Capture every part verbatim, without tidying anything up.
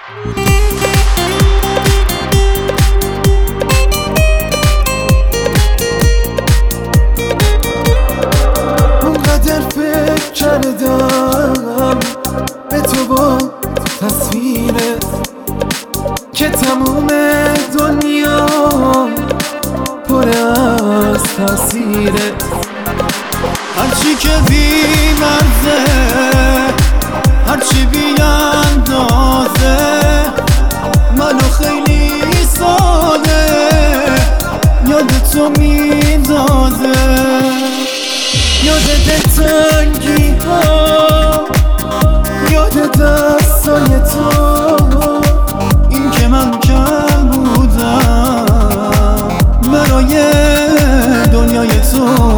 اونقدر فکر کردم به تو با تصویرت که تموم دنیا پر از تأثیرت. هرچی که بی مرزه، هرچی بی اندازه، منو خیلی ساده یاد تو میندازه. یاد دلتنگی ها، یاد دستای تو، این که من کم بودم برای دنیای تو.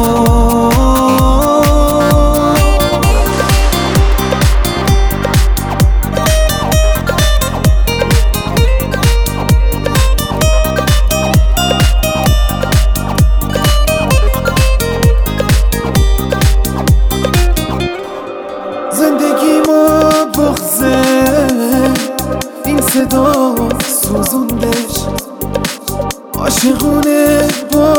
زندگی ما بغزه، این صدا سوزوندش، عاشقونه با